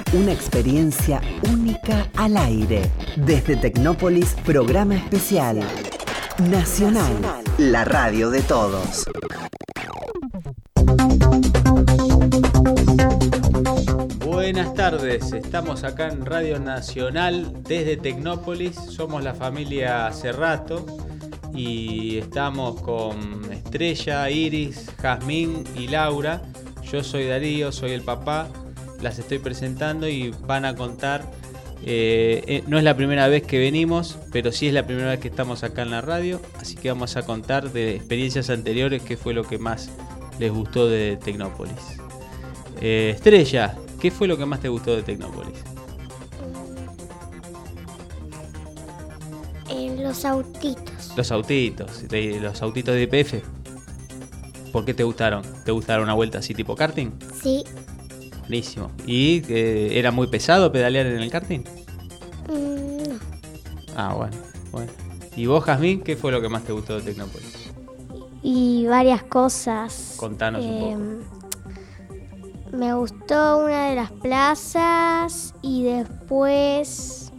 Una experiencia única al aire. Desde Tecnópolis, programa especial. Nacional, la radio de todos. Buenas tardes, estamos acá en Radio Nacional desde Tecnópolis, somos la familia Cerrato y estamos con Estrella, Iris, Jazmín y Laura. Yo soy Darío, soy el papá, las estoy presentando y van a contar, no es la primera vez que venimos, pero sí es la primera vez que estamos acá en la radio, así que vamos a contar de experiencias anteriores qué fue lo que más les gustó de Tecnópolis. Estrella, ¿qué fue lo que más te gustó de Tecnópolis? Los autitos. Los autitos de YPF. ¿Por qué te gustaron? ¿Te gustaron una vuelta así tipo karting? Sí. Buenísimo. ¿Y era muy pesado pedalear en el karting? No. Ah, bueno. ¿Y vos, Jazmín, qué fue lo que más te gustó de Tecnópolis? Y varias cosas. Contanos un poco. Me gustó una de las plazas y después...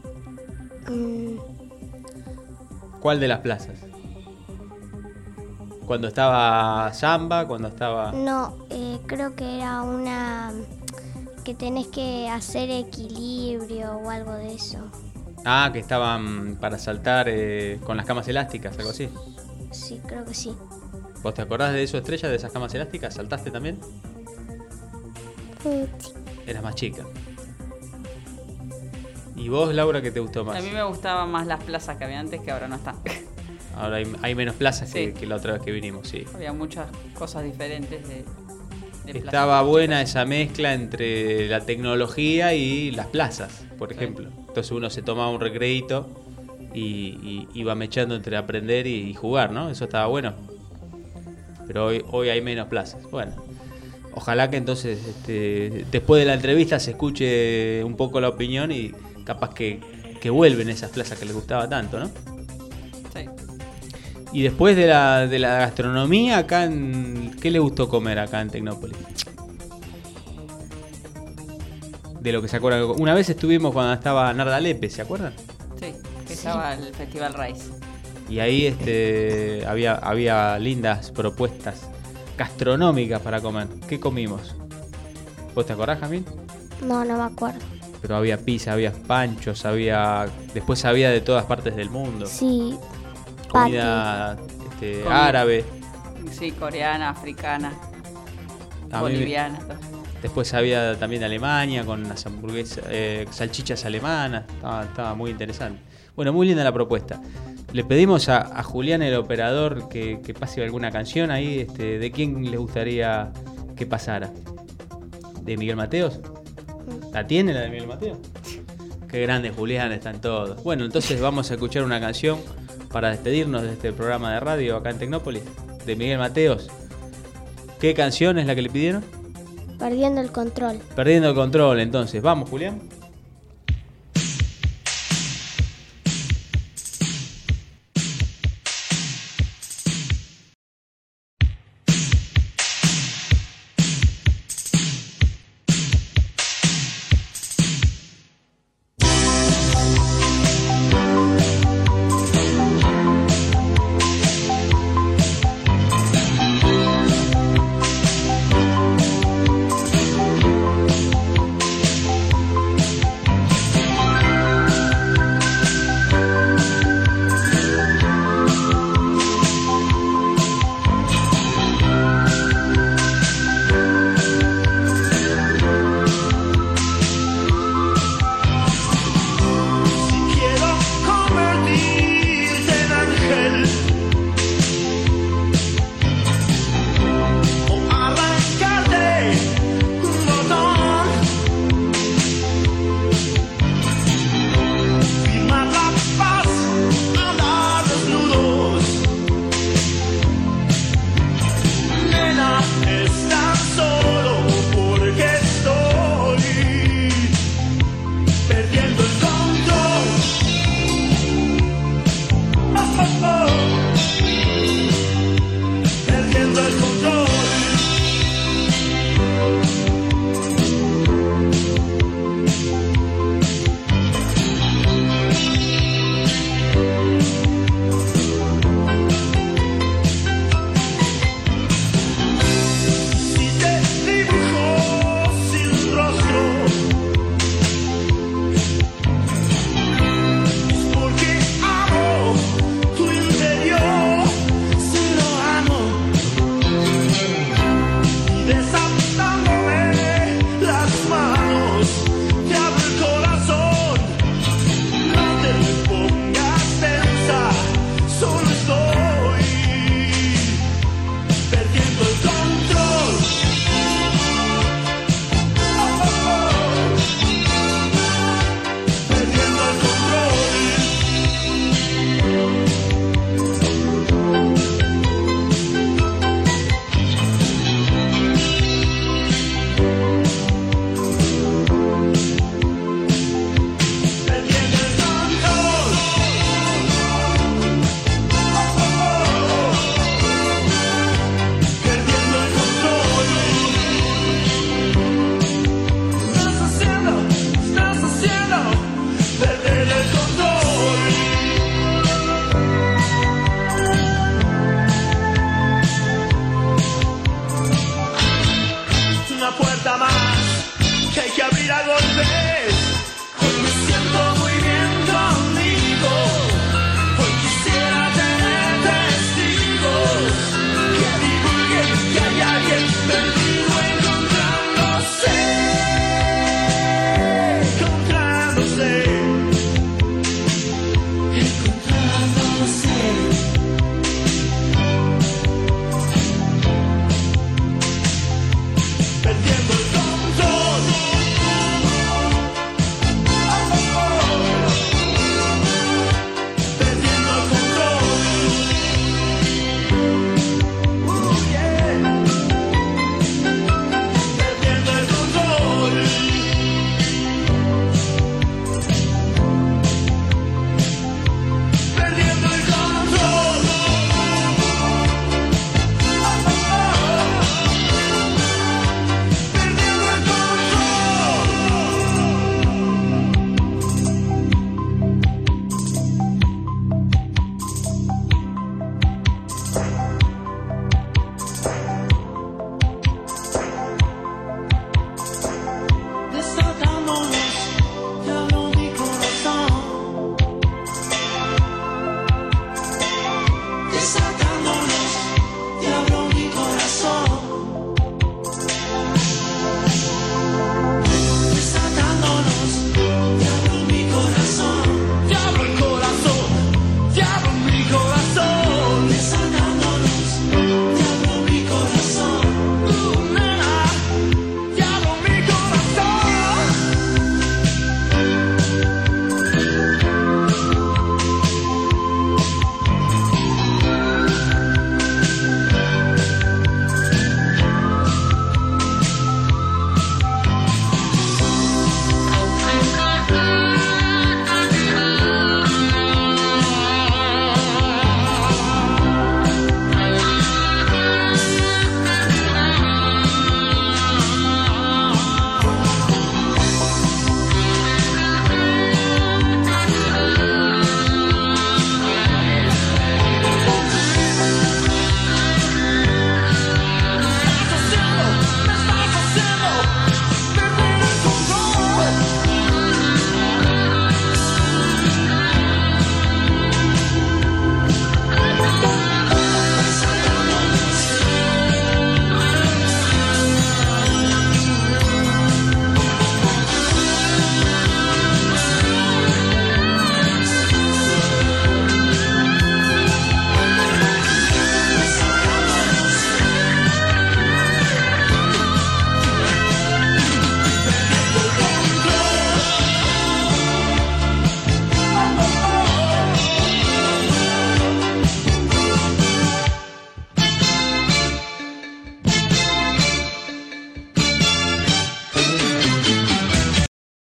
¿Cuál de las plazas? ¿Cuando estaba Samba? ¿Cuando estaba...? No, creo que era una que tenés que hacer equilibrio o algo de eso. Ah, que estaban para saltar con las camas elásticas, algo así. Sí, creo que sí. ¿Vos te acordás de eso, Estrella, de esas camas elásticas? ¿Saltaste también? Sí. Eras más chica. ¿Y vos, Laura, qué te gustó más? A mí me gustaban más las plazas que había antes, que ahora no están. Ahora hay menos plazas Sí. que la otra vez que vinimos, sí. Había muchas cosas diferentes de plazas. Estaba buena esa mezcla entre la tecnología y las plazas, por ejemplo. Entonces uno se tomaba un recreíto y iba mechando entre aprender y jugar, ¿no? Eso estaba bueno. Pero hoy hay menos plazas. Bueno, ojalá que entonces después de la entrevista se escuche un poco la opinión y capaz que vuelven esas plazas que les gustaba tanto, ¿no? Sí. Y después de la gastronomía, acá ¿qué le gustó comer acá en Tecnópolis? De lo que se acuerdan. Una vez estuvimos cuando estaba Narda Lepe, ¿se acuerdan? Sí, que estaba el Festival Rice. Y ahí había lindas propuestas gastronómicas para comer. ¿Qué comimos? ¿Vos te acordás, Jamín? No me acuerdo. Pero había pizza, había panchos, después había de todas partes del mundo. Sí. Comida árabe. Sí, coreana, africana, A mí boliviana. Después había también de Alemania con las hamburguesas, salchichas alemanas. Estaba muy interesante. Bueno, muy linda la propuesta. Le pedimos a Julián, el operador, que pase alguna canción ahí. ¿De quién le gustaría que pasara? ¿De Miguel Mateos? ¿La tiene la de Miguel Mateos? Qué grande, Julián, están todos. Bueno, entonces vamos a escuchar una canción para despedirnos de este programa de radio acá en Tecnópolis, de Miguel Mateos. ¿Qué canción es la que le pidieron? Perdiendo el control. Perdiendo el control, entonces. Vamos, Julián. que hay que abrir a golpe.